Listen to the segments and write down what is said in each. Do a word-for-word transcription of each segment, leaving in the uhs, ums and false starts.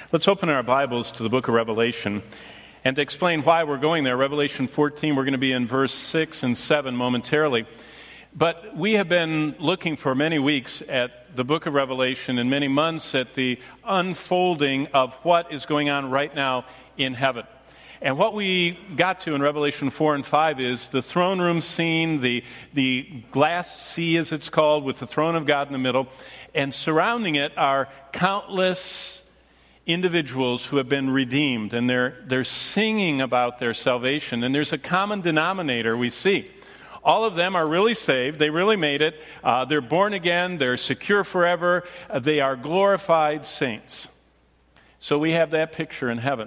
Let's open our Bibles to the book of Revelation. And to explain why we're going there, Revelation fourteen, we're going to be in verse six and seven momentarily. But we have been looking for many weeks at the book of Revelation and many months at the unfolding of what is going on right now in heaven. And what we got to in Revelation four and five is the throne room scene, the, the glass sea as it's called, with the throne of God in the middle. And surrounding it are countless individuals who have been redeemed, and they're they're singing about their salvation. And there's a common denominator we see. All of them are really saved. They really made it. Uh, they're born again. They're secure forever. Uh, they are glorified saints. So we have that picture in heaven.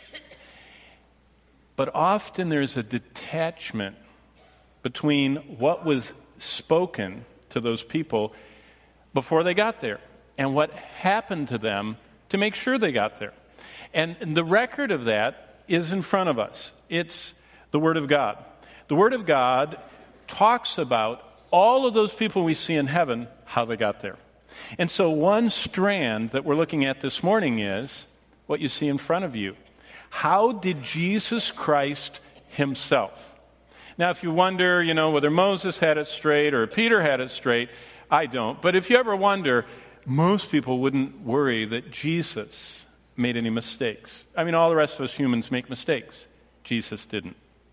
But often there's a detachment between what was spoken to those people before they got there and what happened to them to make sure they got there. And the record of that is in front of us. It's the Word of God. The Word of God talks about all of those people we see in heaven, how they got there. And so one strand that we're looking at this morning is what you see in front of you. How did Jesus Christ himself? Now, if you wonder, you know, whether Moses had it straight or Peter had it straight, I don't. But if you ever wonder, most people wouldn't worry that Jesus made any mistakes. I mean, all the rest of us humans make mistakes. Jesus didn't.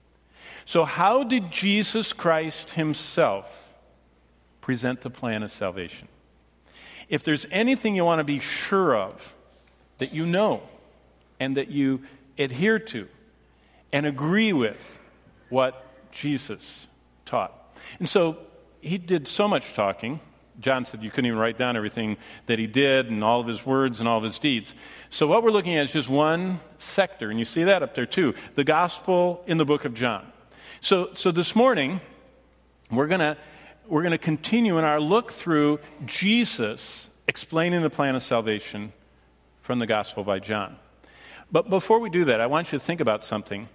So how did Jesus Christ himself present the plan of salvation? If there's anything you want to be sure of, that you know, and that you adhere to, and agree with what Jesus taught. And so he did so much talking. John said you couldn't even write down everything that he did and all of his words and all of his deeds. So what we're looking at is just one sector, and you see that up there too, the gospel in the book of John. So so this morning, we're gonna we're gonna continue in our look through Jesus explaining the plan of salvation from the gospel by John. But before we do that, I want you to think about something.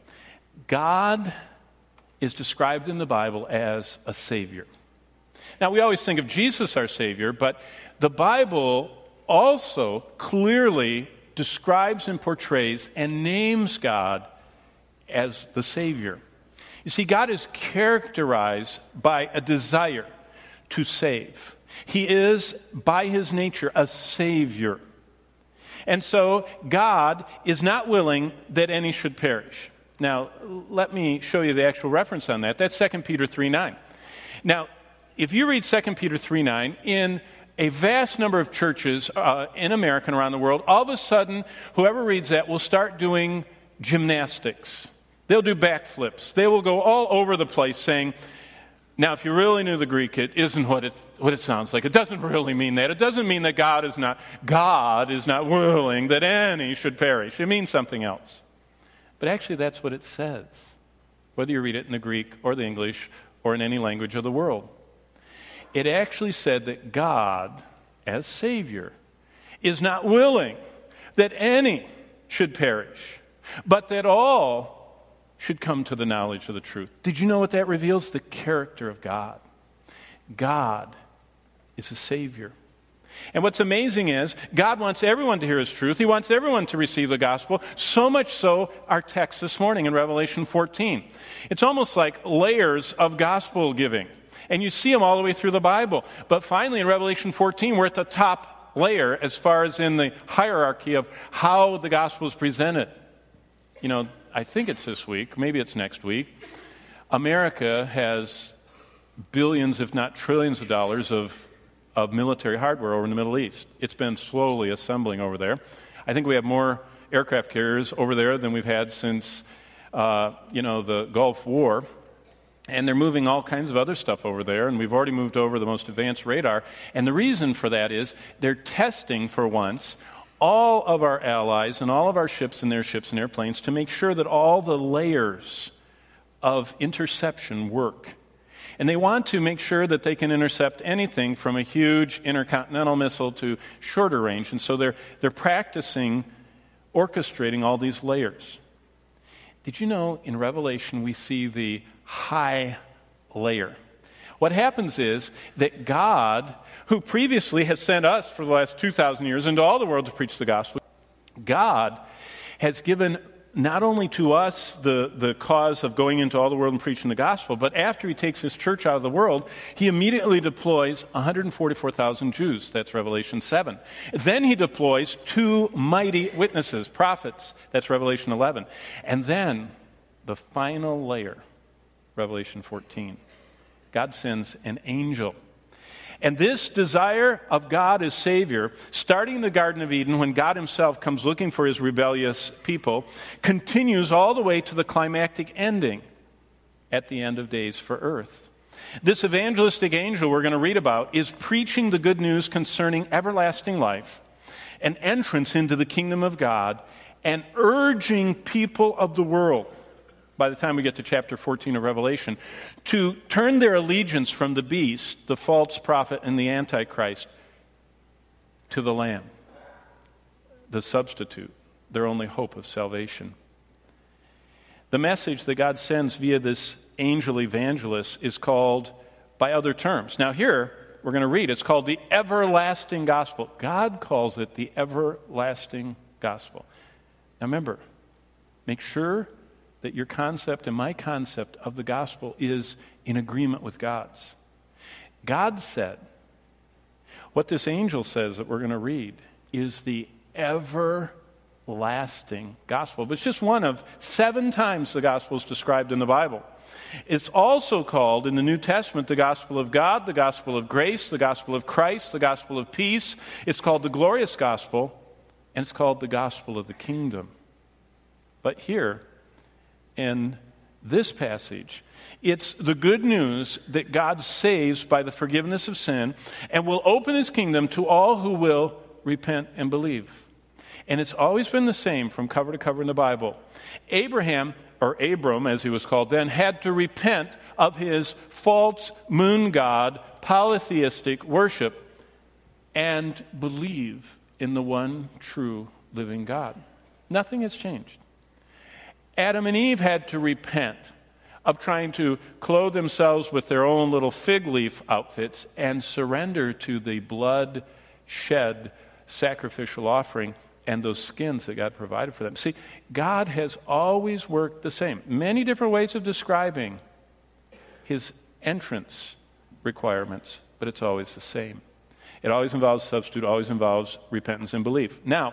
God is described in the Bible as a Savior. Now, we always think of Jesus our Savior, but the Bible also clearly describes and portrays and names God as the Savior. You see, God is characterized by a desire to save. He is, by his nature, a Savior. And so, God is not willing that any should perish. Now, let me show you the actual reference on that. That's Second Peter three nine. Now, if you read Second Peter three nine, in a vast number of churches uh, in America and around the world, all of a sudden, whoever reads that will start doing gymnastics. They'll do backflips. They will go all over the place saying, now, if you really knew the Greek, it isn't what it what it sounds like. It doesn't really mean that. It doesn't mean that God is not God is not willing that any should perish. It means something else. But actually, that's what it says, whether you read it in the Greek or the English or in any language of the world. It actually said that God, as Savior, is not willing that any should perish, but that all should come to the knowledge of the truth. Did you know what that reveals? The character of God. God is a Savior. And what's amazing is God wants everyone to hear his truth. He wants everyone to receive the gospel, so much so our text this morning in Revelation fourteen. It's almost like layers of gospel giving. And you see them all the way through the Bible. But finally in Revelation fourteen, we're at the top layer as far as in the hierarchy of how the gospel is presented. You know, I think it's this week, maybe it's next week. America has billions, if not trillions of dollars of, of military hardware over in the Middle East. It's been slowly assembling over there. I think we have more aircraft carriers over there than we've had since, uh, you know, the Gulf War. And they're moving all kinds of other stuff over there, and we've already moved over the most advanced radar. And the reason for that is they're testing for once all of our allies and all of our ships and their ships and airplanes to make sure that all the layers of interception work. And they want to make sure that they can intercept anything from a huge intercontinental missile to shorter range. And so they're they're practicing orchestrating all these layers. Did you know in Revelation we see the high layer? What happens is that God, who previously has sent us for the last two thousand years into all the world to preach the gospel, God has given not only to us the, the cause of going into all the world and preaching the gospel, but after he takes his church out of the world, he immediately deploys one hundred forty-four thousand Jews. That's Revelation seven. Then he deploys two mighty witnesses, prophets. That's Revelation eleven. And then the final layer, Revelation fourteen. God sends an angel. And this desire of God as Savior, starting in the Garden of Eden when God himself comes looking for his rebellious people, continues all the way to the climactic ending at the end of days for earth. This evangelistic angel we're going to read about is preaching the good news concerning everlasting life, an entrance into the kingdom of God, and urging people of the world, by the time we get to chapter fourteen of Revelation, to turn their allegiance from the beast, the false prophet, and the Antichrist, to the Lamb, the substitute, their only hope of salvation. The message that God sends via this angel evangelist is called by other terms. Now here, we're going to read, it's called the everlasting gospel. God calls it the everlasting gospel. Now remember, make sure that your concept and my concept of the gospel is in agreement with God's. God said, what this angel says that we're going to read is the everlasting gospel. But it's just one of seven times the gospel is described in the Bible. It's also called in the New Testament the gospel of God, the gospel of grace, the gospel of Christ, the gospel of peace. It's called the glorious gospel, and it's called the gospel of the kingdom. But here, in this passage, it's the good news that God saves by the forgiveness of sin and will open his kingdom to all who will repent and believe. And it's always been the same from cover to cover in the Bible. Abraham, or Abram as he was called then, had to repent of his false moon god, polytheistic worship, and believe in the one true living God. Nothing has changed. Adam and Eve had to repent of trying to clothe themselves with their own little fig leaf outfits and surrender to the blood shed sacrificial offering and those skins that God provided for them. See, God has always worked the same. Many different ways of describing his entrance requirements, but it's always the same. It always involves substitute, always involves repentance and belief. Now,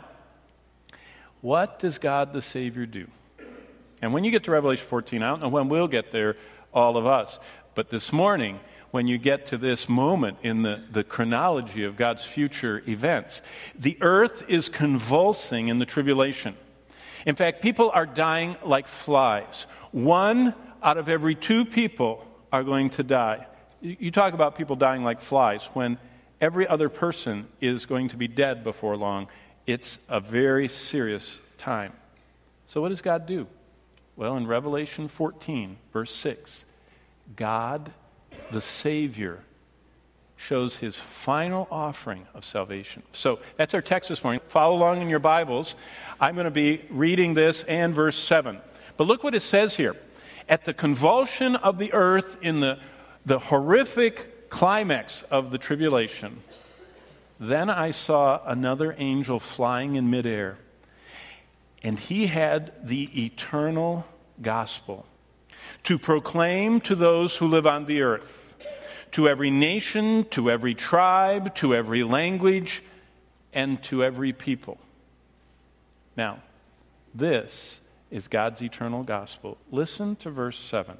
what does God the Savior do? And when you get to Revelation fourteen, I don't know when we'll get there, all of us. But this morning, when you get to this moment in the, the chronology of God's future events, the earth is convulsing in the tribulation. In fact, people are dying like flies. One out of every two people are going to die. You talk about people dying like flies when every other person is going to be dead before long. It's a very serious time. So what does God do? Well, in Revelation fourteen, verse six, God, the Savior, shows his final offering of salvation. So that's our text this morning. Follow along in your Bibles. I'm going to be reading this and verse seven. But look what it says here. At the convulsion of the earth in the, the horrific climax of the tribulation, then I saw another angel flying in midair. And he had the eternal gospel to proclaim to those who live on the earth, to every nation, to every tribe, to every language, and to every people. Now, this is God's eternal gospel. Listen to verse seven.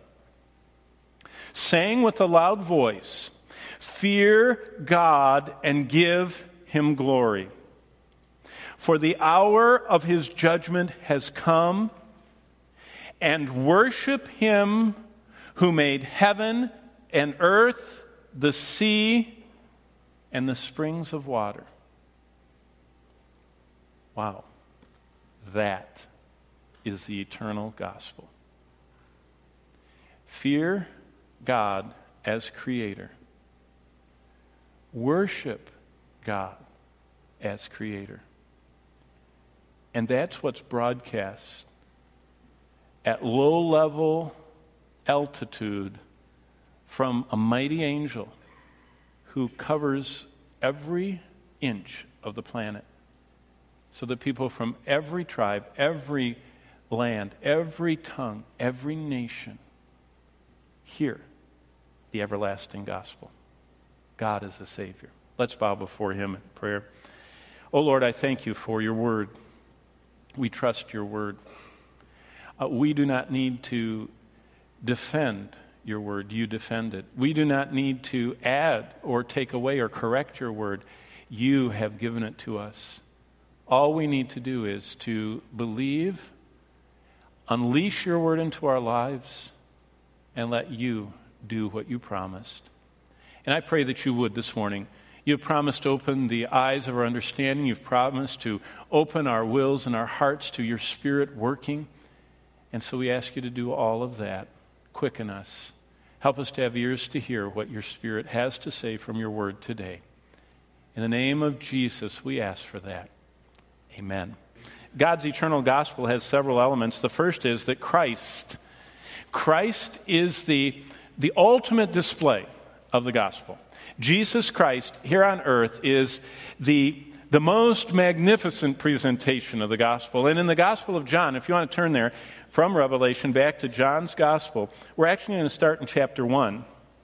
Saying with a loud voice, "Fear God and give him glory. For the hour of his judgment has come, and worship him who made heaven and earth, the sea, and the springs of water." Wow. That is the eternal gospel. Fear God as creator. Worship God as creator. And that's what's broadcast at low-level altitude from a mighty angel who covers every inch of the planet. so that people from every tribe, every land, every tongue, every nation hear the everlasting gospel. God is the Savior. Let's bow before him in prayer. Oh Lord, I thank you for your word. We trust your word. Uh, we do not need to defend your word. You defend it. We do not need to add or take away or correct your word. You have given it to us. All we need to do is to believe, unleash your word into our lives, and let you do what you promised. And I pray that you would this morning. You've promised to open the eyes of our understanding. You've promised to open our wills and our hearts to your Spirit working. And so we ask you to do all of that. Quicken us. Help us to have ears to hear what your Spirit has to say from your word today. In the name of Jesus, we ask for that. Amen. God's eternal gospel has several elements. The first is that Christ, Christ is the, the ultimate display of the gospel. Jesus Christ here on earth is the, the most magnificent presentation of the gospel. And in the Gospel of John, if you want to turn there from Revelation back to John's gospel, we're actually going to start in chapter one.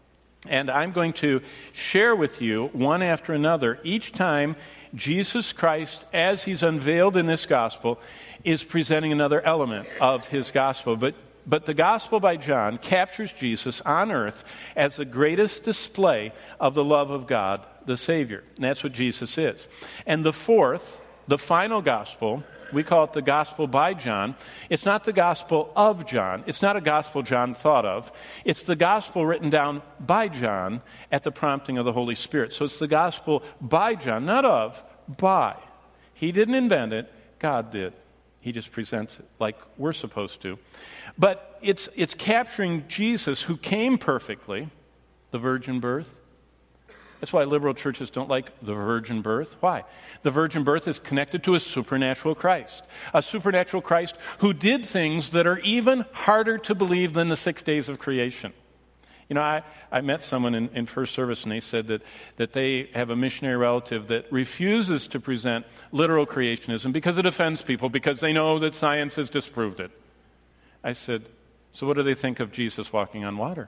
And I'm going to share with you one after another each time Jesus Christ, as he's unveiled in this gospel, is presenting another element of his gospel. But But the Gospel by John captures Jesus on earth as the greatest display of the love of God, the Savior. And that's what Jesus is. And the fourth, the final Gospel, we call it the Gospel by John. It's not the Gospel of John. It's not a Gospel John thought of. It's the Gospel written down by John at the prompting of the Holy Spirit. So it's the Gospel by John, not of, by. He didn't invent it. God did. He just presents it like we're supposed to. But it's it's capturing Jesus, who came perfectly, the virgin birth. That's why liberal churches don't like the virgin birth. Why? The virgin birth is connected to a supernatural Christ. A supernatural Christ who did things that are even harder to believe than the six days of creation. You know, I, I met someone in, in first service, and they said that, that they have a missionary relative that refuses to present literal creationism because it offends people, because they know that science has disproved it. I said, so what do they think of Jesus walking on water?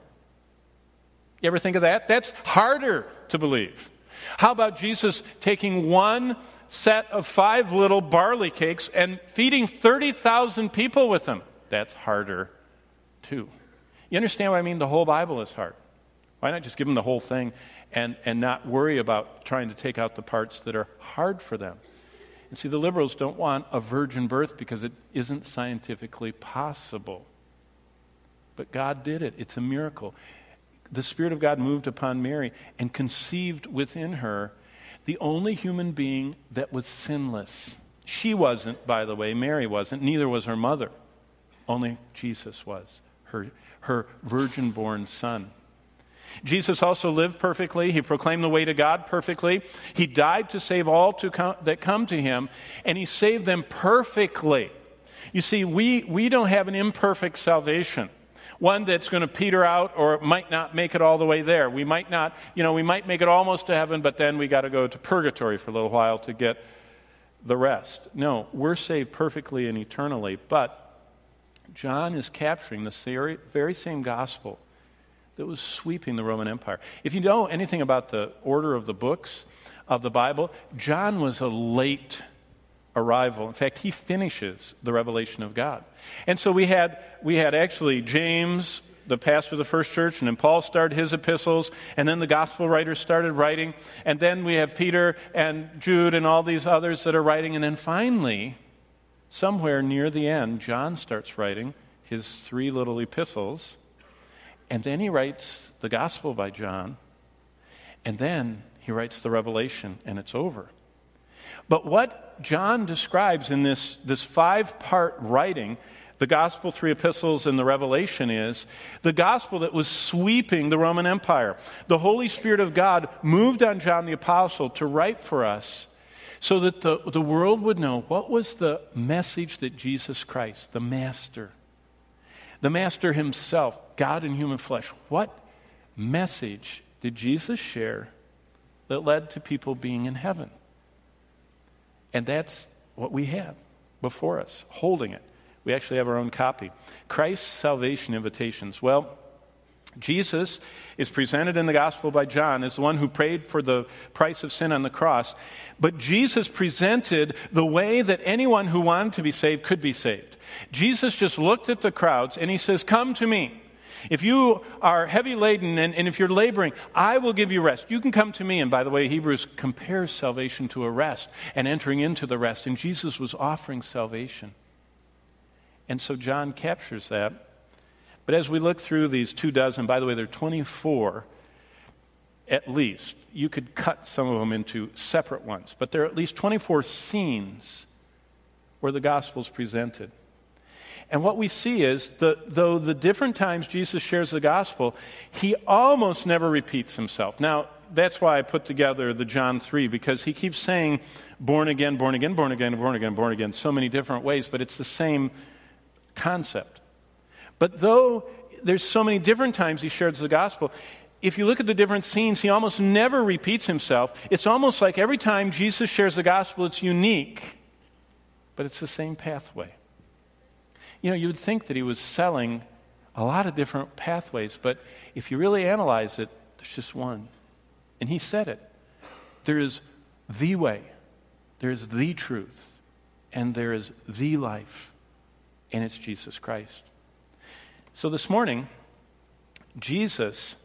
You ever think of that? That's harder to believe. How about Jesus taking one set of five little barley cakes and feeding thirty thousand people with them? That's harder, too. You understand what I mean? The whole Bible is hard. Why not just give them the whole thing and, and not worry about trying to take out the parts that are hard for them? And see, the liberals don't want a virgin birth because it isn't scientifically possible. But God did it. It's a miracle. The Spirit of God moved upon Mary and conceived within her the only human being that was sinless. She wasn't, by the way. Mary wasn't. Neither was her mother. Only Jesus was, her her virgin-born son. Jesus also lived perfectly. He proclaimed the way to God perfectly. He died to save all to come, that come to him, and he saved them perfectly. You see, we, we don't have an imperfect salvation, one that's going to peter out or might not make it all the way there. We might not, you know, we might make it almost to heaven, but then we got to go to purgatory for a little while to get the rest. No, we're saved perfectly and eternally, but John is capturing the very same gospel that was sweeping the Roman Empire. If you know anything about the order of the books of the Bible, John was a late arrival. In fact, he finishes the revelation of God. And so we had we had actually James, the pastor of the first church, and then Paul started his epistles, and then the gospel writers started writing, and then we have Peter and Jude and all these others that are writing, and then finally, somewhere near the end, John starts writing his three little epistles, and then he writes the Gospel by John, and then he writes the Revelation, and it's over. But what John describes in this, this five-part writing, the Gospel, three epistles, and the Revelation, is the gospel that was sweeping the Roman Empire. The Holy Spirit of God moved on John the Apostle to write for us so that the, the world would know what was the message that Jesus Christ, the Master, the Master himself, God in human flesh, what message did Jesus share that led to people being in heaven? And that's what we have before us, holding it. We actually have our own copy. Christ's salvation invitations. Well, Jesus is presented in the gospel by John as the one who paid for the price of sin on the cross. But Jesus presented the way that anyone who wanted to be saved could be saved. Jesus just looked at the crowds and he says, "Come to me. If you are heavy laden and, and if you're laboring, I will give you rest. You can come to me." And by the way, Hebrews compares salvation to a rest and entering into the rest. And Jesus was offering salvation. And so John captures that. But as we look through these two dozen, by the way, there are twenty-four at least. You could cut some of them into separate ones. But there are at least twenty-four scenes where the gospel is presented. And what we see is, the, though the different times Jesus shares the gospel, he almost never repeats himself. Now, that's why I put together the John three, because he keeps saying born again, born again, born again, born again, born again, so many different ways, but it's the same concept. But though there's so many different times he shares the gospel, if you look at the different scenes, he almost never repeats himself. It's almost like every time Jesus shares the gospel, it's unique, but it's the same pathway. You know, you would think that he was selling a lot of different pathways, but if you really analyze it, there's just one. And he said it. There is the way, there is the truth, and there is the life, and it's Jesus Christ. So this morning, Jesus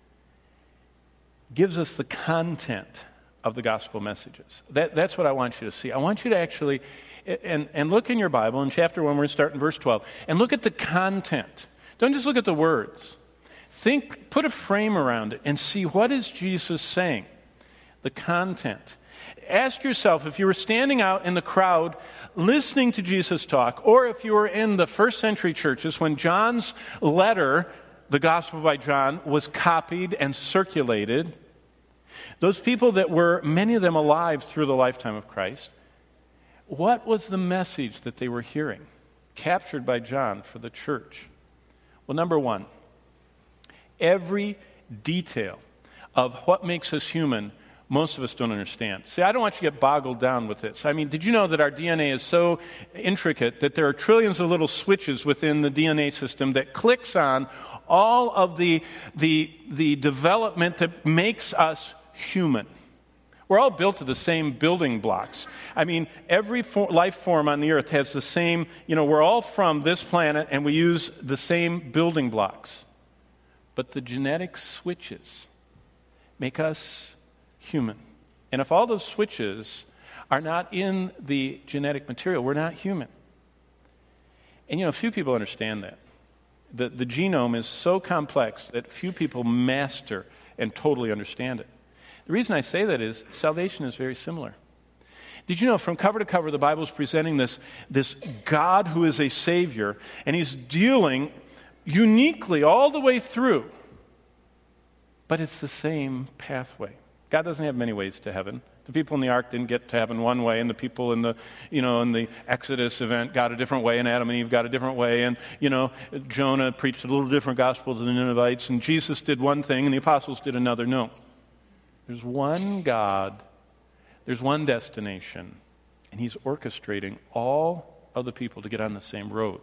gives us the content of the gospel messages. That, that's what I want you to see. I want you to actually, and, and look in your Bible, in chapter one, we're going to start in verse twelve, and look at the content. Don't just look at the words. Think, put a frame around it, and see what is Jesus saying. The content. Ask yourself, if you were standing out in the crowd listening to Jesus talk, or if you were in the first century churches when John's letter, the Gospel by John, was copied and circulated, those people that were, many of them alive through the lifetime of Christ, what was the message that they were hearing, captured by John for the church? Well, number one, every detail of what makes us human, most of us don't understand. See, I don't want you to get boggled down with this. I mean, did you know that our D N A is so intricate that there are trillions of little switches within the D N A system that clicks on all of the, the, the development that makes us human? We're all built of the same building blocks. I mean, every for, life form on the earth has the same, you know, we're all from this planet and we use the same building blocks. But the genetic switches make us human. And if all those switches are not in the genetic material, we're not human. And you know, few people understand that. The, the genome is so complex that few people master and totally understand it. The reason I say that is salvation is very similar. Did you know from cover to cover the Bible is presenting this, this God who is a Savior, and he's dealing uniquely all the way through, but it's the same pathway. God doesn't have many ways to heaven. The people in the ark didn't get to heaven one way, and the people in the, you know, in the Exodus event got a different way, and Adam and Eve got a different way, and, you know, Jonah preached a little different gospel to the Ninevites, and Jesus did one thing, and the apostles did another. No. There's one God, there's one destination, and he's orchestrating all of the people to get on the same road.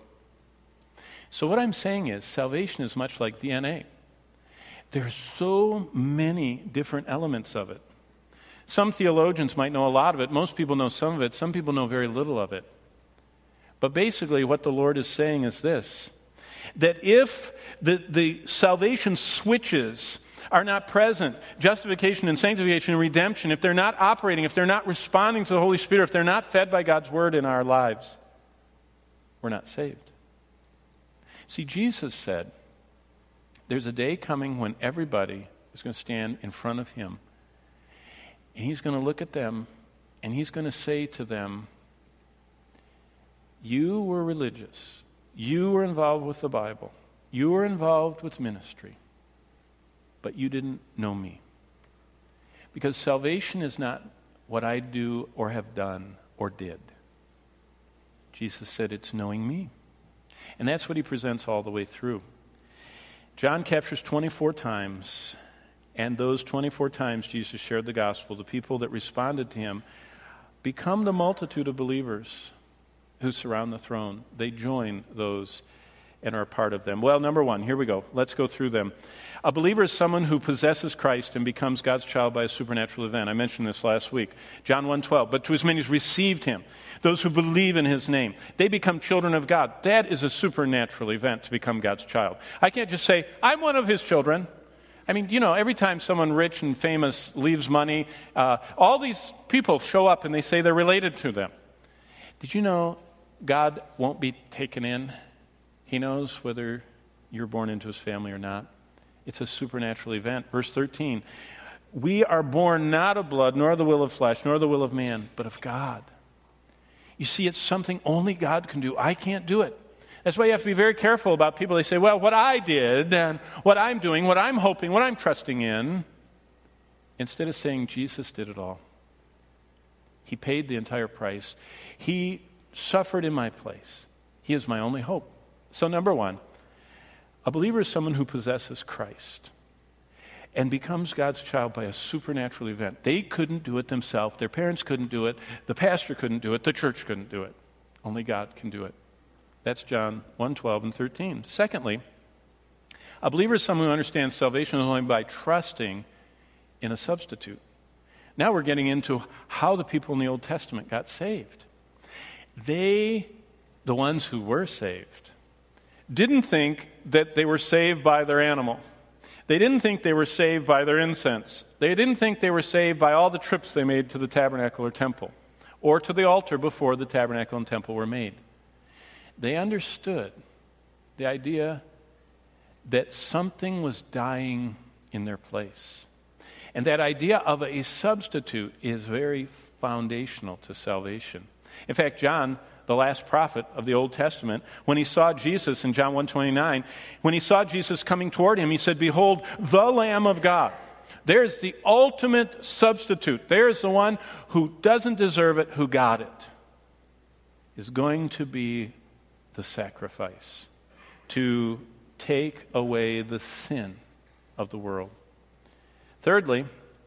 So what I'm saying is, salvation is much like D N A. There's so many different elements of it. Some theologians might know a lot of it. Most people know some of it. Some people know very little of it. But basically what the Lord is saying is this, that if the, the salvation switches are not present, justification and sanctification and redemption, if they're not operating, if they're not responding to the Holy Spirit, if they're not fed by God's Word in our lives, we're not saved. See, Jesus said, there's a day coming when everybody is going to stand in front of him. And he's going to look at them and he's going to say to them, you were religious. You were involved with the Bible. You were involved with ministry. But you didn't know me. Because salvation is not what I do or have done or did. Jesus said it's knowing me. And that's what he presents all the way through. John captures twenty-four times, and those twenty-four times Jesus shared the gospel. The people that responded to him become the multitude of believers who surround the throne. They join those and are a part of them. Well, number one, here we go. Let's go through them. A believer is someone who possesses Christ and becomes God's child by a supernatural event. I mentioned this last week. John one twelve, but to as many as received him, those who believe in his name, they become children of God. That is a supernatural event to become God's child. I can't just say, I'm one of his children. I mean, you know, every time someone rich and famous leaves money, uh, all these people show up and they say they're related to them. Did you know God won't be taken in? He knows whether you're born into his family or not. It's a supernatural event. Verse thirteen, we are born not of blood, nor the will of flesh, nor the will of man, but of God. You see, it's something only God can do. I can't do it. That's why you have to be very careful about people. They say, well, what I did and what I'm doing, what I'm hoping, what I'm trusting in, instead of saying Jesus did it all. He paid the entire price. He suffered in my place. He is my only hope. So number one, a believer is someone who possesses Christ and becomes God's child by a supernatural event. They couldn't do it themselves. Their parents couldn't do it. The pastor couldn't do it. The church couldn't do it. Only God can do it. That's John one twelve and thirteen. Secondly, a believer is someone who understands salvation only by trusting in a substitute. Now we're getting into how the people in the Old Testament got saved. They, the ones who were saved, didn't think that they were saved by their animal. They didn't think they were saved by their incense. They didn't think they were saved by all the trips they made to the tabernacle or temple, or to the altar before the tabernacle and temple were made. They understood the idea that something was dying in their place. And that idea of a substitute is very foundational to salvation. In fact, John, the last prophet of the Old Testament, when he saw Jesus in John one twenty-nine, when he saw Jesus coming toward him, he said, behold, the Lamb of God. There's the ultimate substitute. There's the one who doesn't deserve it, who got it, is going to be the sacrifice to take away the sin of the world. Thirdly,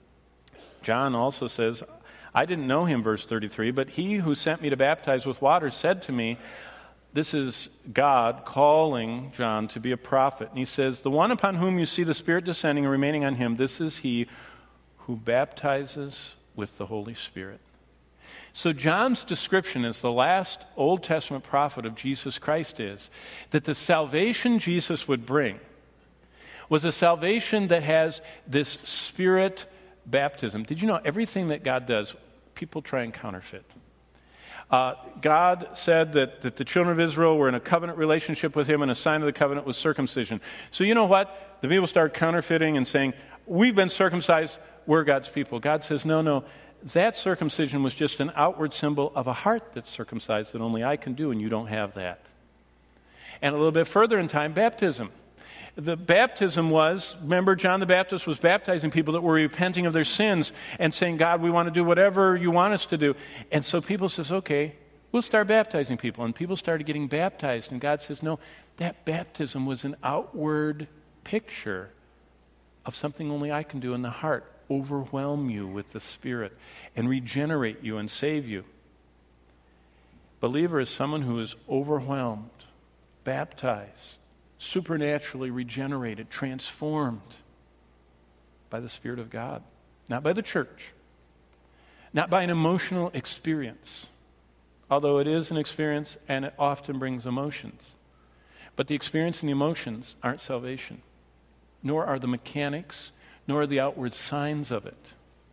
John also says, I didn't know him, verse thirty-three, but he who sent me to baptize with water said to me, this is God calling John to be a prophet. And he says, the one upon whom you see the Spirit descending and remaining on him, this is he who baptizes with the Holy Spirit. So John's description as the last Old Testament prophet of Jesus Christ is that the salvation Jesus would bring was a salvation that has this Spirit baptism. Did you know everything that God does, people try and counterfeit? Uh, God said that, that the children of Israel were in a covenant relationship with him, and a sign of the covenant was circumcision. So you know what? The people start counterfeiting and saying, we've been circumcised, we're God's people. God says, no, no, that circumcision was just an outward symbol of a heart that's circumcised that only I can do, and you don't have that. And a little bit further in time, baptism. The baptism was, remember, John the Baptist was baptizing people that were repenting of their sins and saying, God, we want to do whatever you want us to do. And so people says, okay, we'll start baptizing people. And people started getting baptized. And God says, no, that baptism was an outward picture of something only I can do in the heart. Overwhelm you with the Spirit and regenerate you and save you. Believer is someone who is overwhelmed, baptized, supernaturally regenerated, transformed by the Spirit of God. Not by the church. Not by an emotional experience. Although it is an experience and it often brings emotions. But the experience and the emotions aren't salvation. Nor are the mechanics, nor are the outward signs of it.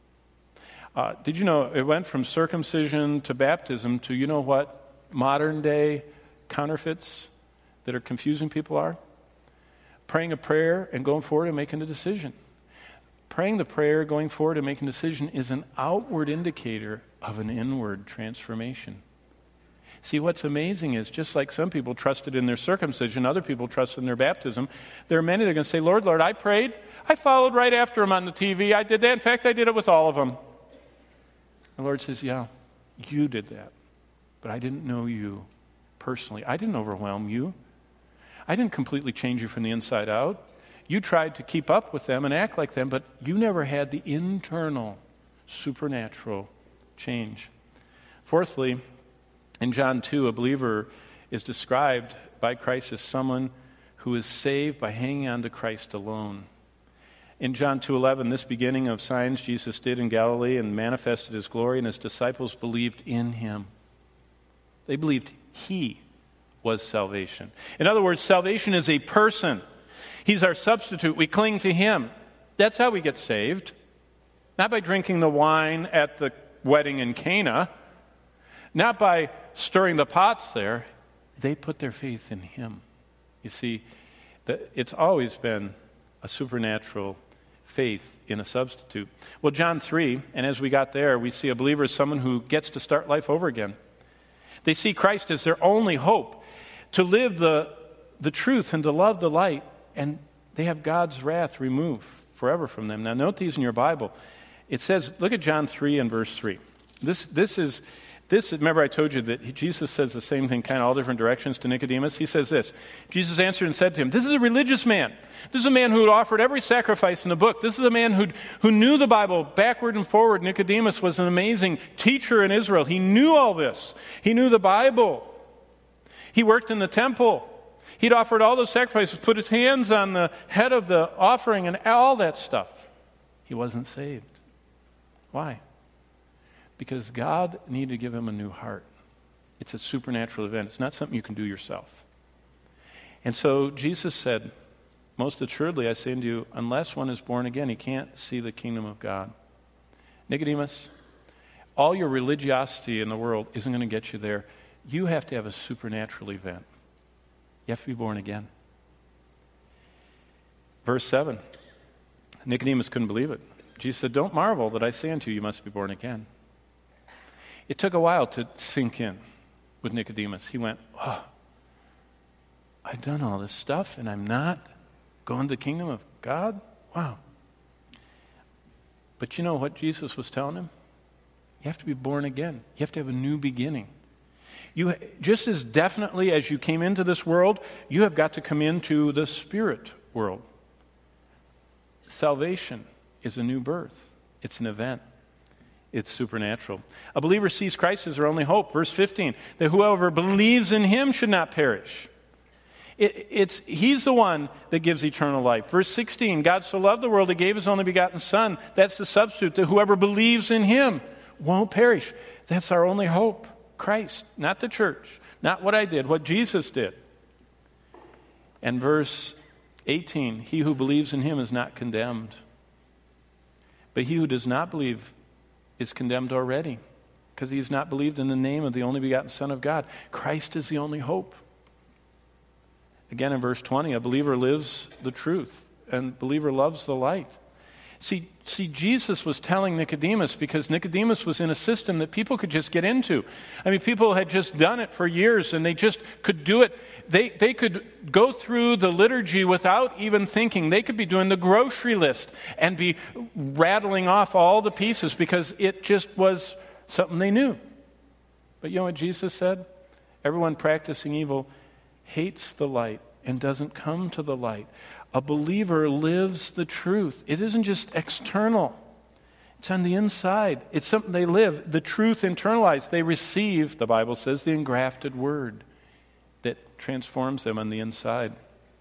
Uh, did you know it went from circumcision to baptism to, you know what modern day counterfeits that are confusing people are? Praying a prayer and going forward and making a decision. Praying the prayer, going forward and making a decision is an outward indicator of an inward transformation. See, what's amazing is just like some people trusted in their circumcision, other people trusted in their baptism, there are many that are going to say, Lord, Lord, I prayed. I followed right after him on the T V. I did that. In fact, I did it with all of them. The Lord says, yeah, you did that. But I didn't know you personally. I didn't overwhelm you. I didn't completely change you from the inside out. You tried to keep up with them and act like them, but you never had the internal, supernatural change. Fourthly, in John two, a believer is described by Christ as someone who is saved by hanging on to Christ alone. In John two eleven, this beginning of signs Jesus did in Galilee and manifested his glory, and his disciples believed in him. They believed he was salvation. In other words, salvation is a person. He's our substitute. We cling to him. That's how we get saved. Not by drinking the wine at the wedding in Cana. Not by stirring the pots there. They put their faith in him. You see, it's always been a supernatural faith in a substitute. Well, John three, and as we got there, we see a believer as someone who gets to start life over again. They see Christ as their only hope to live the, the truth and to love the light, and they have God's wrath removed forever from them. Now, note these in your Bible. It says, look at John three and verse three. This, this is... This, remember I told you that Jesus says the same thing kind of all different directions to Nicodemus? He says this, Jesus answered and said to him, this is a religious man. This is a man who had offered every sacrifice in the book. This is a man who who knew the Bible backward and forward. Nicodemus was an amazing teacher in Israel. He knew all this. He knew the Bible. He worked in the temple. He'd offered all those sacrifices, put his hands on the head of the offering and all that stuff. He wasn't saved. Why? Because God needed to give him a new heart. It's a supernatural event. It's not something you can do yourself. And so Jesus said, most assuredly I say unto you, unless one is born again, he can't see the kingdom of God. Nicodemus, all your religiosity in the world isn't going to get you there. You have to have a supernatural event. You have to be born again. Verse seven, Nicodemus couldn't believe it. Jesus said, don't marvel that I say unto you, you must be born again. It took a while to sink in with Nicodemus. He went, oh, I've done all this stuff and I'm not going to the kingdom of God? Wow. But you know what Jesus was telling him? You have to be born again. You have to have a new beginning. You, just as definitely as you came into this world, you have got to come into the spirit world. Salvation is a new birth. It's an event. It's supernatural. A believer sees Christ as their only hope. Verse fifteen, that whoever believes in him should not perish. It, it's He's the one that gives eternal life. Verse sixteen, God so loved the world, he gave his only begotten Son. That's the substitute, that whoever believes in him won't perish. That's our only hope. Christ, not the church, not what I did, what Jesus did. And verse eighteen, he who believes in him is not condemned. But he who does not believe is condemned already, because he has not believed in the name of the only begotten Son of God. Christ is the only hope. Again in verse twenty, a believer lives the truth, and a believer loves the light. See, see, Jesus was telling Nicodemus, because Nicodemus was in a system that people could just get into. I mean, people had just done it for years, and they just could do it. They, they could go through the liturgy without even thinking. They could be doing the grocery list and be rattling off all the pieces because it just was something they knew. But you know what Jesus said? Everyone practicing evil hates the light and doesn't come to the light. A believer lives the truth. It isn't just external. It's on the inside. It's something they live. The truth internalized. They receive, the Bible says, the engrafted word that transforms them on the inside.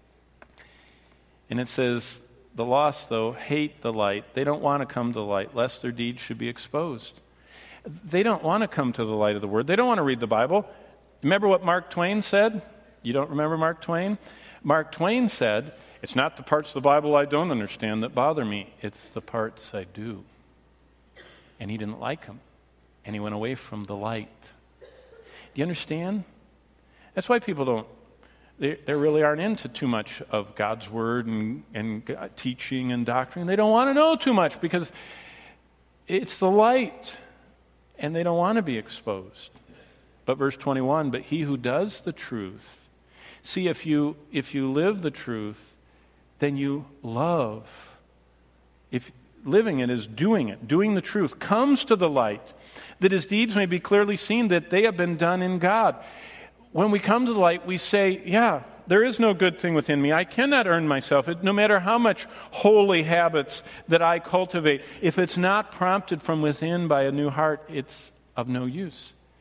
And it says, the lost, though, hate the light. They don't want to come to the light, lest their deeds should be exposed. They don't want to come to the light of the word. They don't want to read the Bible. Remember what Mark Twain said? You don't remember Mark Twain? Mark Twain said, it's not the parts of the Bible I don't understand that bother me. It's the parts I do. And he didn't like them. And he went away from the light. Do you understand? That's why people don't, they, they really aren't into too much of God's word and, and teaching and doctrine. They don't want to know too much because it's the light. And they don't want to be exposed. But verse twenty-one, but he who does the truth. See, if you if you live the truth, then you love. If living it is doing it, doing the truth, comes to the light, that his deeds may be clearly seen, that they have been done in God. When we come to the light, we say, yeah, there is no good thing within me. I cannot earn myself. It, no matter how much holy habits that I cultivate, if it's not prompted from within by a new heart, it's of no use.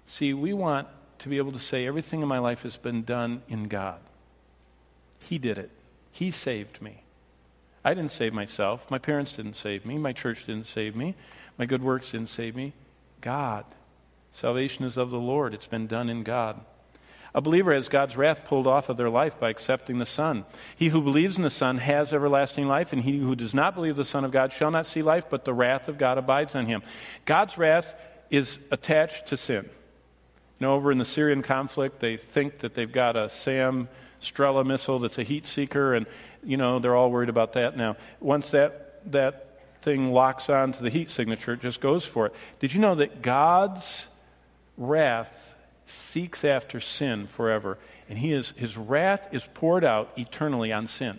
See, we want to be able to say everything in my life has been done in God. He did it. He saved me. I didn't save myself. My parents didn't save me. My church didn't save me. My good works didn't save me. God. Salvation is of the Lord. It's been done in God. A believer has God's wrath pulled off of their life by accepting the Son. He who believes in the Son has everlasting life, and he who does not believe the Son of God shall not see life, but the wrath of God abides on him. God's wrath is attached to sin. You know, over in the Syrian conflict, they think that they've got a SAM Strela missile that's a heat seeker, and, you know, they're all worried about that now. Once that, that thing locks on to the heat signature, it just goes for it. Did you know that God's wrath seeks after sin forever, and he is his wrath is poured out eternally on sin?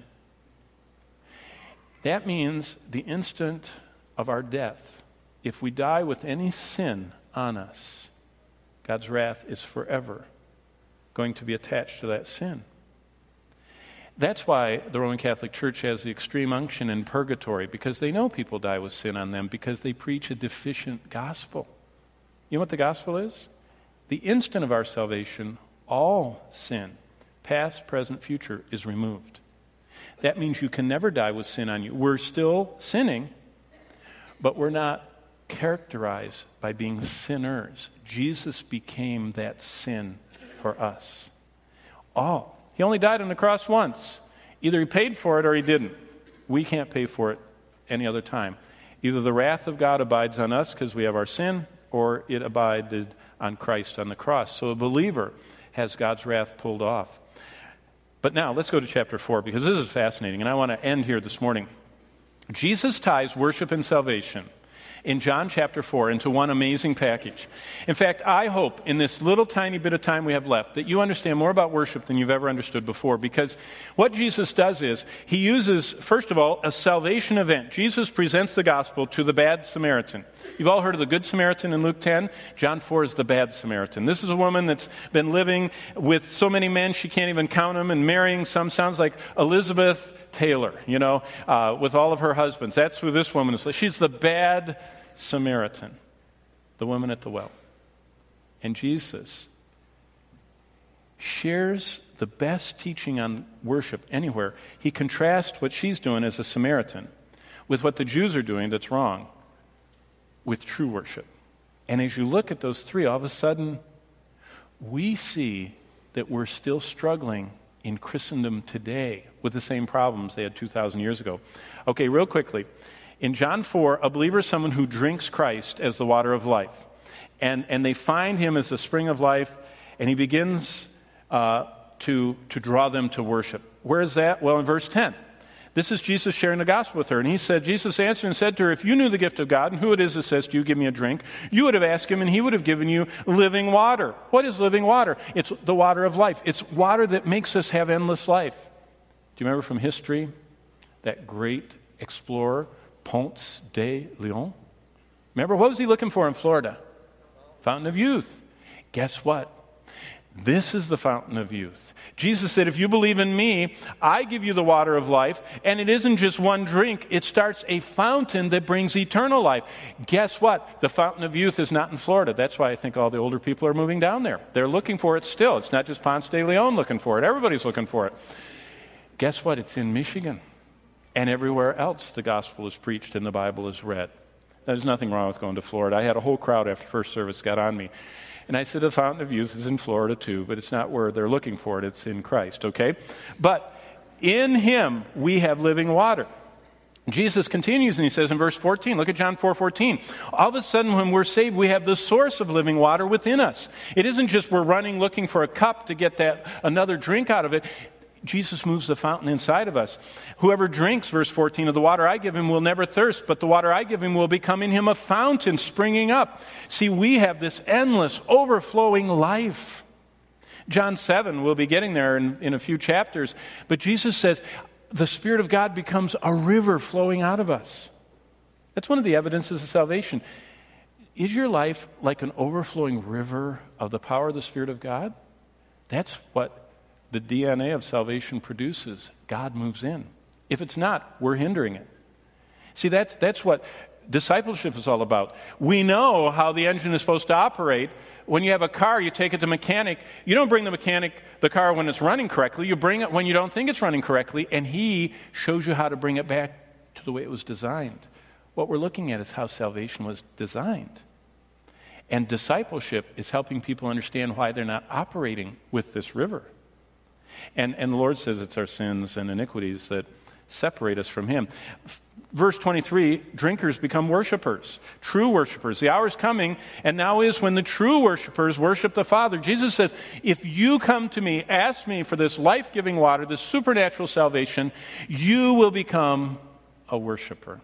That means the instant of our death, if we die with any sin on us, God's wrath is forever going to be attached to that sin. That's why the Roman Catholic Church has the extreme unction in purgatory, because they know people die with sin on them, because they preach a deficient gospel. You know what the gospel is? The instant of our salvation, all sin, past, present, future, is removed. That means you can never die with sin on you. We're still sinning, but we're not characterized by being sinners. Jesus became that sin for us. All. He only died on the cross once. Either he paid for it or he didn't. We can't pay for it any other time. Either the wrath of God abides on us because we have our sin, or it abided on Christ on the cross. So a believer has God's wrath pulled off. But now, let's go to chapter four, because this is fascinating, and I want to end here this morning. Jesus ties worship and salvation in John chapter four into one amazing package. In fact, I hope in this little tiny bit of time we have left that you understand more about worship than you've ever understood before, because what Jesus does is he uses, first of all, a salvation event. Jesus presents the gospel to the bad Samaritan. You've all heard of the Good Samaritan in Luke ten. John four is the bad Samaritan. This is a woman that's been living with so many men she can't even count them, and marrying some. Sounds like Elizabeth Taylor, you know, uh, with all of her husbands. That's who this woman is. She's the bad Samaritan, the woman at the well. And Jesus shares the best teaching on worship anywhere. He contrasts what she's doing as a Samaritan with what the Jews are doing that's wrong, with true worship. And as you look at those three, all of a sudden, we see that we're still struggling in Christendom today with the same problems they had two thousand years ago. Okay, real quickly. In John four, a believer is someone who drinks Christ as the water of life. And, and they find him as the spring of life, and he begins uh, to, to draw them to worship. Where is that? Well, in verse ten. This is Jesus sharing the gospel with her. And he said, Jesus answered and said to her, if you knew the gift of God and who it is that says to you, give me a drink, you would have asked him and he would have given you living water. What is living water? It's the water of life. It's water that makes us have endless life. Do you remember from history that great explorer, Ponce de Leon? Remember, what was he looking for in Florida? Fountain of youth. Guess what? This is the fountain of youth. Jesus said, if you believe in me, I give you the water of life, and it isn't just one drink. It starts a fountain that brings eternal life. Guess what? The fountain of youth is not in Florida. That's why I think all the older people are moving down there. They're looking for it still. It's not just Ponce de Leon looking for it. Everybody's looking for it. Guess what? It's in Michigan. And everywhere else the gospel is preached and the Bible is read. There's nothing wrong with going to Florida. I had a whole crowd after first service got on me. And I said the fountain of youth is in Florida too, but it's not where they're looking for it. It's in Christ, okay? But in him we have living water. Jesus continues and he says in verse fourteen, look at John four fourteen. All of a sudden when we're saved, we have the source of living water within us. It isn't just we're running looking for a cup to get that another drink out of it. Jesus moves the fountain inside of us. Whoever drinks, verse fourteen, of the water I give him will never thirst, but the water I give him will become in him a fountain springing up. See, we have this endless, overflowing life. John seven, we'll be getting there in, in a few chapters, but Jesus says the Spirit of God becomes a river flowing out of us. That's one of the evidences of salvation. Is your life like an overflowing river of the power of the Spirit of God? That's what the D N A of salvation produces. God moves in. If it's not, we're hindering it. See, that's, that's what discipleship is all about. We know how the engine is supposed to operate. When you have a car, you take it to mechanic. You don't bring the mechanic the car when it's running correctly. You bring it when you don't think it's running correctly, and he shows you how to bring it back to the way it was designed. What we're looking at is how salvation was designed. And discipleship is helping people understand why they're not operating with this river. And, and the Lord says it's our sins and iniquities that separate us from him. Verse twenty-three, drinkers become worshipers, true worshipers. The hour is coming, and now is when the true worshipers worship the Father. Jesus says, if you come to me, ask me for this life-giving water, this supernatural salvation, you will become a worshiper.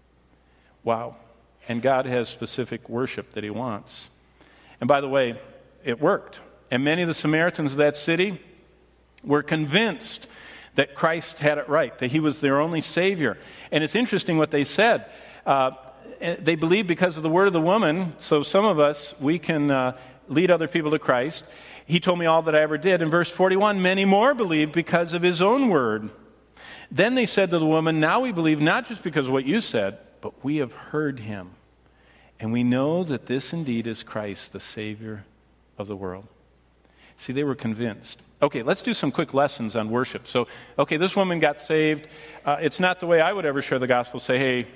Wow. And God has specific worship that he wants. And by the way, it worked. And many of the Samaritans of that city were convinced that Christ had it right, that he was their only Savior. And it's interesting what they said. Uh, they believed because of the word of the woman, so some of us, we can uh, lead other people to Christ. He told me all that I ever did. In verse forty-one, many more believed because of his own word. Then they said to the woman, now we believe not just because of what you said, but we have heard him. And we know that this indeed is Christ, the Savior of the world. See, they were convinced. Okay, let's do some quick lessons on worship. So, okay, this woman got saved. Uh, it's not the way I would ever share the gospel. Say, hey,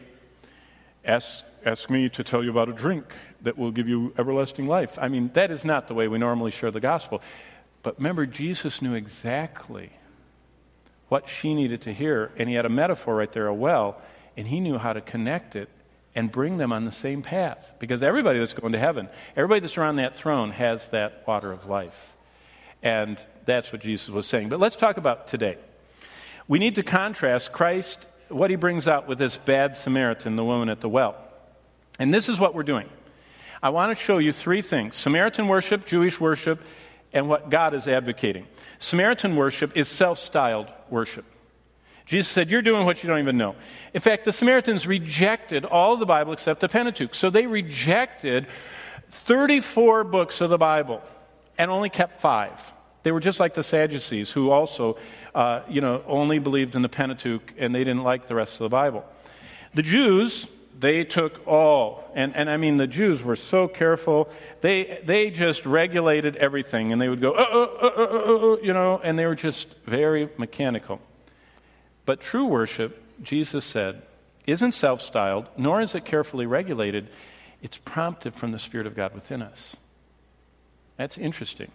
ask, ask me to tell you about a drink that will give you everlasting life. I mean, that is not the way we normally share the gospel. But remember, Jesus knew exactly what she needed to hear, and he had a metaphor right there, a well, and he knew how to connect it and bring them on the same path. Because everybody that's going to heaven, everybody that's around that throne has that water of life. And that's what Jesus was saying. But let's talk about today. We need to contrast Christ, what he brings out, with this bad Samaritan, the woman at the well. And this is what we're doing. I want to show you three things: Samaritan worship, Jewish worship, and what God is advocating. Samaritan worship is self-styled worship. Jesus said, you're doing what you don't even know. In fact, the Samaritans rejected all of the Bible except the Pentateuch. So they rejected thirty-four books of the Bible and only kept five. They were just like the Sadducees, who also, uh, you know, only believed in the Pentateuch, and they didn't like the rest of the Bible. The Jews, they took all, and, and I mean, the Jews were so careful. They they just regulated everything, and they would go, uh, uh, uh, uh, uh, uh, you know, and they were just very mechanical. But true worship, Jesus said, isn't self-styled, nor is it carefully regulated. It's prompted from the Spirit of God within us. That's interesting.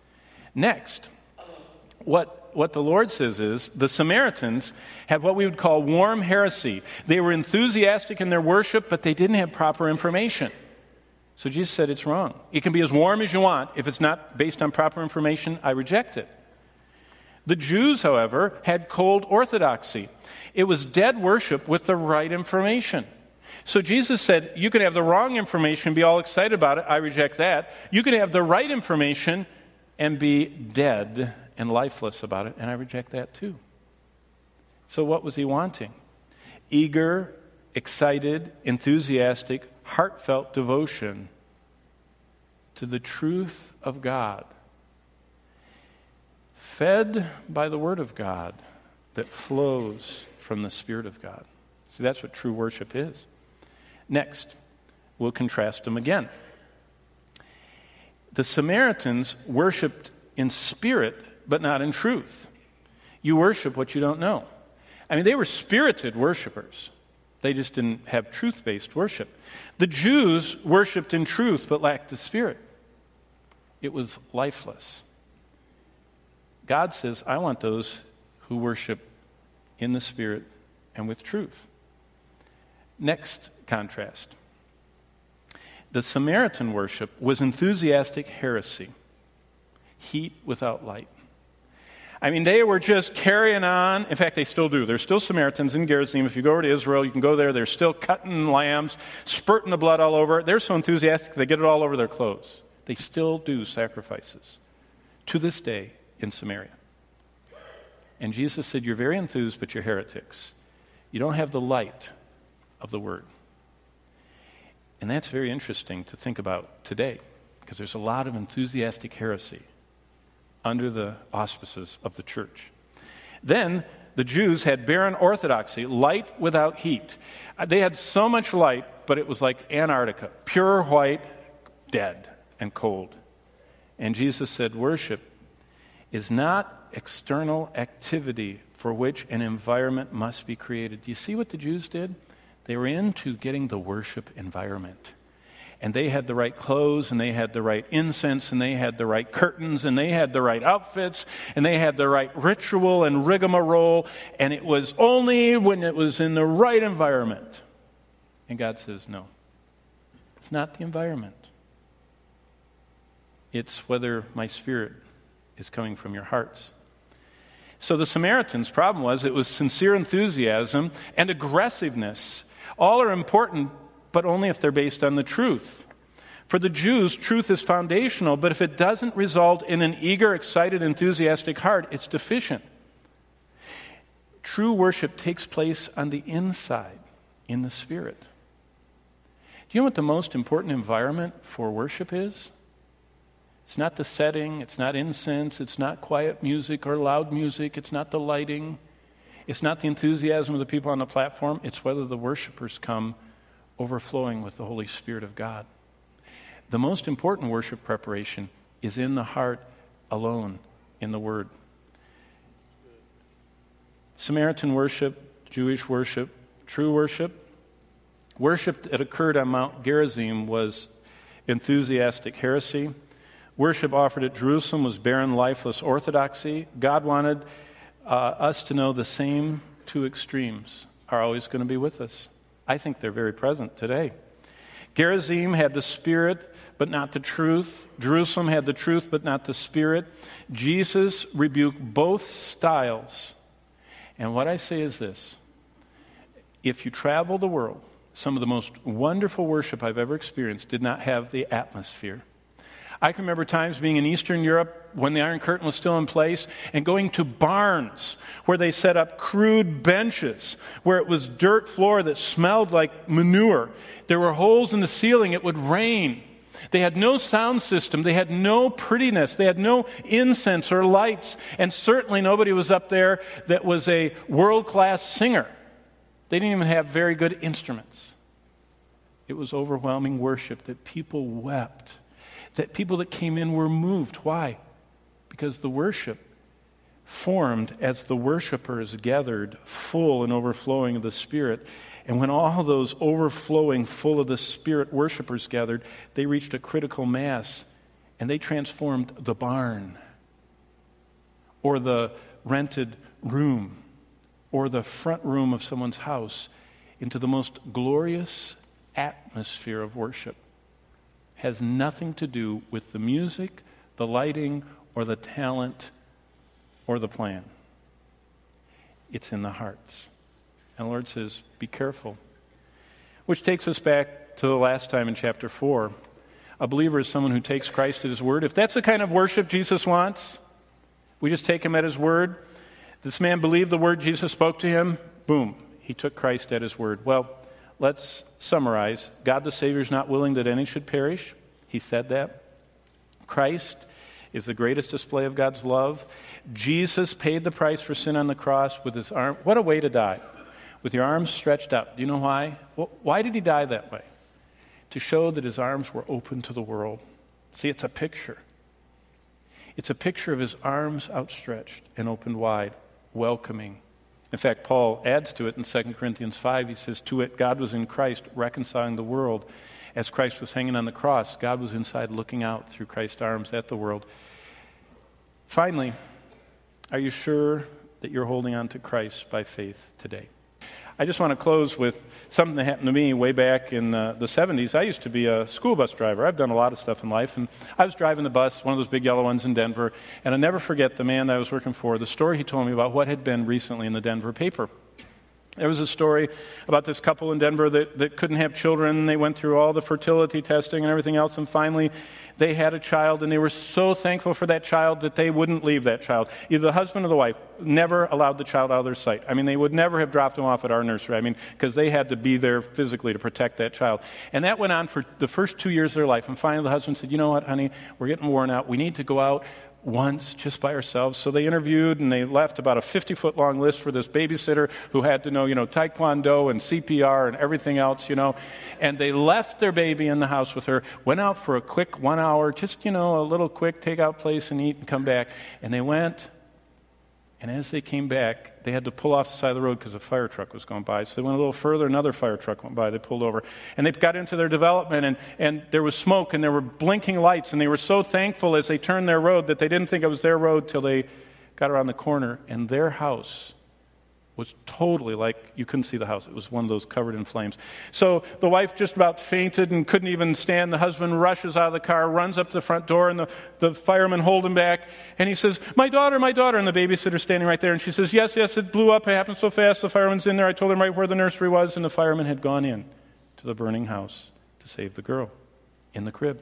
Next, what, what the Lord says is the Samaritans had what we would call warm heresy. They were enthusiastic in their worship, but they didn't have proper information. So Jesus said it's wrong. It can be as warm as you want. If it's not based on proper information, I reject it. The Jews, however, had cold orthodoxy. It was dead worship with the right information. So Jesus said, you can have the wrong information, be all excited about it. I reject that. You can have the right information and be dead and lifeless about it, and I reject that too. So what was he wanting? Eager, excited, enthusiastic, heartfelt devotion to the truth of God, fed by the Word of God that flows from the Spirit of God. See, that's what true worship is. Next, we'll contrast them again. The Samaritans worshipped in spirit, but not in truth. You worship what you don't know. I mean, they were spirited worshipers. They just didn't have truth-based worship. The Jews worshipped in truth, but lacked the Spirit. It was lifeless. God says, I want those who worship in the Spirit and with truth. Next contrast. The Samaritan worship was enthusiastic heresy, heat without light. I mean, they were just carrying on. In fact, they still do. There's still Samaritans in Gerizim. If you go over to Israel, you can go there. They're still cutting lambs, spurting the blood all over. They're so enthusiastic, they get it all over their clothes. They still do sacrifices to this day in Samaria. And Jesus said, you're very enthused, but you're heretics. You don't have the light of the Word. And that's very interesting to think about today, because there's a lot of enthusiastic heresy under the auspices of the church. Then The Jews had barren orthodoxy, light without heat. They had so much light, but it was like Antarctica, pure white, dead and cold. And Jesus said, worship is not external activity for which an environment must be created. Do you see what the Jews did? They were into getting the worship environment. And they had the right clothes, and they had the right incense, and they had the right curtains, and they had the right outfits, and they had the right ritual and rigmarole, and it was only when it was in the right environment. And God says, no, it's not the environment. It's whether my Spirit is coming from your hearts. So the Samaritans' problem was it was sincere enthusiasm and aggressiveness. All are important, but only if they're based on the truth. For the Jews, truth is foundational, but if it doesn't result in an eager, excited, enthusiastic heart, it's deficient. True worship takes place on the inside, in the Spirit. Do you know what the most important environment for worship is? It's not the setting, it's not incense, it's not quiet music or loud music, it's not the lighting, it's not the enthusiasm of the people on the platform, it's whether the worshipers come overflowing with the Holy Spirit of God. The most important worship preparation is in the heart alone, in the Word. Samaritan worship, Jewish worship, true worship. Worship that occurred on Mount Gerizim was enthusiastic heresy. Worship offered at Jerusalem was barren, lifeless orthodoxy. God wanted uh, us to know the same two extremes are always going to be with us. I think they're very present today. Gerizim had the Spirit, but not the truth. Jerusalem had the truth, but not the Spirit. Jesus rebuked both styles. And what I say is this. If you travel the world, some of the most wonderful worship I've ever experienced did not have the atmosphere. I can remember times being in Eastern Europe when the Iron Curtain was still in place and going to barns where they set up crude benches, where it was dirt floor that smelled like manure. There were holes in the ceiling. It would rain. They had no sound system. They had no prettiness. They had no incense or lights. And certainly nobody was up there that was a world-class singer. They didn't even have very good instruments. It was overwhelming worship that people wept. That people that came in were moved. Why? Because the worship formed as the worshipers gathered full and overflowing of the Spirit. And when all those overflowing, full of the Spirit worshipers gathered, they reached a critical mass and they transformed the barn or the rented room or the front room of someone's house into the most glorious atmosphere of worship. Has nothing to do with the music, the lighting, or the talent, or the plan. It's in the hearts. And the Lord says, be careful. Which takes us back to the last time in chapter four. A believer is someone who takes Christ at His word. If that's the kind of worship Jesus wants, we just take Him at His word. This man believed the word Jesus spoke to him. Boom, he took Christ at His word. Well, let's summarize. God the Savior is not willing that any should perish. He said that. Christ is the greatest display of God's love. Jesus paid the price for sin on the cross with His arm. What a way to die. With your arms stretched out. Do you know why? Well, why did He die that way? To show that His arms were open to the world. See, it's a picture. It's a picture of His arms outstretched and opened wide, welcoming. In fact, Paul adds to it in Second Corinthians five. He says, to it, God was in Christ reconciling the world. As Christ was hanging on the cross, God was inside looking out through Christ's arms at the world. Finally, are you sure that you're holding on to Christ by faith today? I just want to close with something that happened to me way back in uh, the seventies. I used to be a school bus driver. I've done a lot of stuff in life, and I was driving the bus, one of those big yellow ones in Denver, and I'll never forget the man that I was working for, the story he told me about what had been recently in the Denver paper. There was a story about this couple in Denver that, that couldn't have children. They went through all the fertility testing and everything else, and finally they had a child, and they were so thankful for that child that they wouldn't leave that child. Either the husband or the wife never allowed the child out of their sight. I mean, they would never have dropped him off at our nursery, I mean, because they had to be there physically to protect that child. And that went on for the first two years of their life, and finally the husband said, you know what, honey, we're getting worn out. We need to go out. once just by ourselves. So they interviewed and they left about a fifty-foot long list for this babysitter who had to know, you know, Taekwondo and C P R and everything else, you know. And they left their baby in the house with her, went out for a quick one hour, just, you know, a little quick take-out place and eat and come back. And they went, and as they came back, they had to pull off the side of the road because a fire truck was going by. So they went a little further, another fire truck went by, they pulled over. And they got into their development, and, and there was smoke, and there were blinking lights, and they were so thankful as they turned their road that they didn't think it was their road till they got around the corner, and their house was totally like, you couldn't see the house. It was one of those covered in flames. So the wife just about fainted and couldn't even stand. The husband rushes out of the car, runs up to the front door, and the, the firemen hold him back. And he says, my daughter, my daughter. And the babysitter's standing right there. And she says, yes, yes, it blew up. It happened so fast. The fireman's in there. I told him right where the nursery was. And the fireman had gone in to the burning house to save the girl in the crib.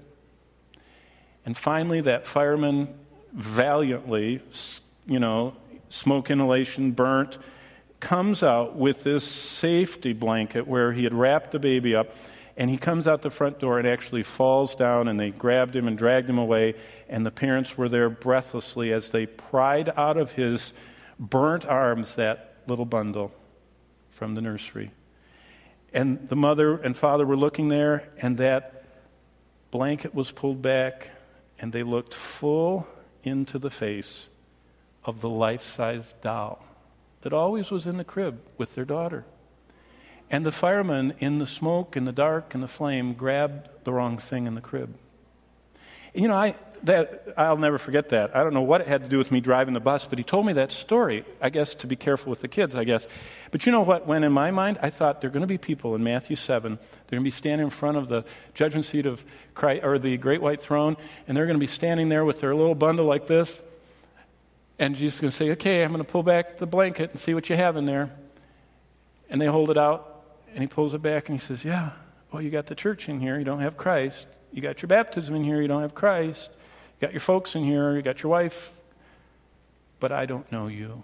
And finally, that fireman valiantly, you know, smoke inhalation, burnt, comes out with this safety blanket where he had wrapped the baby up, and he comes out the front door and actually falls down, and they grabbed him and dragged him away, and the parents were there breathlessly as they pried out of his burnt arms that little bundle from the nursery. And the mother and father were looking there, and that blanket was pulled back, and they looked full into the face of the life-size doll that always was in the crib with their daughter. And the fireman, in the smoke and the dark and the flame, grabbed the wrong thing in the crib. And you know, I that I'll never forget that. I don't know what it had to do with me driving the bus, but he told me that story, I guess, to be careful with the kids, I guess. But you know what went in my mind? I thought there are going to be people in Matthew seven, they're going to be standing in front of the judgment seat of Christ, or the great white throne, and they're going to be standing there with their little bundle like this. And Jesus is going to say, okay, I'm going to pull back the blanket and see what you have in there. And they hold it out, and he pulls it back, and he says, yeah, well, you got the church in here. You don't have Christ. You got your baptism in here. You don't have Christ. You got your folks in here. You got your wife. But I don't know you.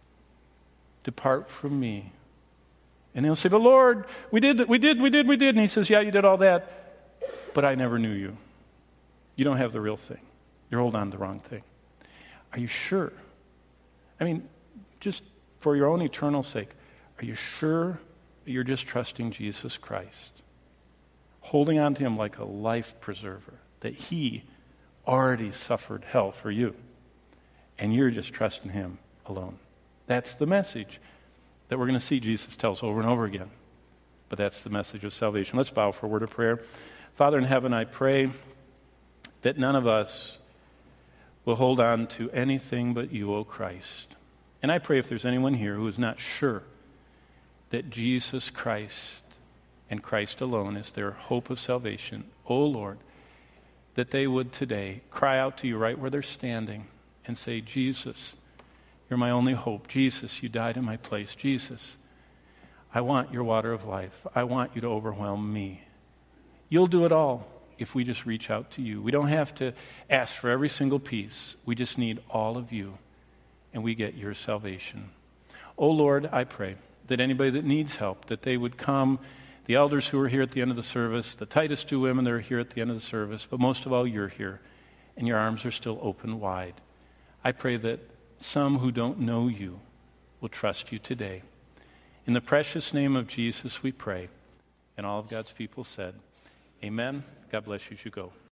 Depart from me. And they'll say, but Lord, we did, we did, we did, we did. And he says, yeah, you did all that, but I never knew you. You don't have the real thing. You're holding on to the wrong thing. Are you sure? I mean, just for your own eternal sake, are you sure that you're just trusting Jesus Christ? Holding on to him like a life preserver, that he already suffered hell for you, and you're just trusting him alone. That's the message that we're going to see Jesus tells over and over again. But that's the message of salvation. Let's bow for a word of prayer. Father in heaven, I pray that none of us will hold on to anything but you, O Christ. And I pray if there's anyone here who is not sure that Jesus Christ and Christ alone is their hope of salvation, O Lord, that they would today cry out to you right where they're standing and say, Jesus, you're my only hope. Jesus, you died in my place. Jesus, I want your water of life. I want you to overwhelm me. You'll do it all if we just reach out to you. We don't have to ask for every single piece. We just need all of you, and we get your salvation. Oh Lord, I pray that anybody that needs help, that they would come, the elders who are here at the end of the service, the Titus two women that are here at the end of the service, but most of all, you're here, and your arms are still open wide. I pray that some who don't know you will trust you today. In the precious name of Jesus we pray, and all of God's people said, amen. God bless you as you go.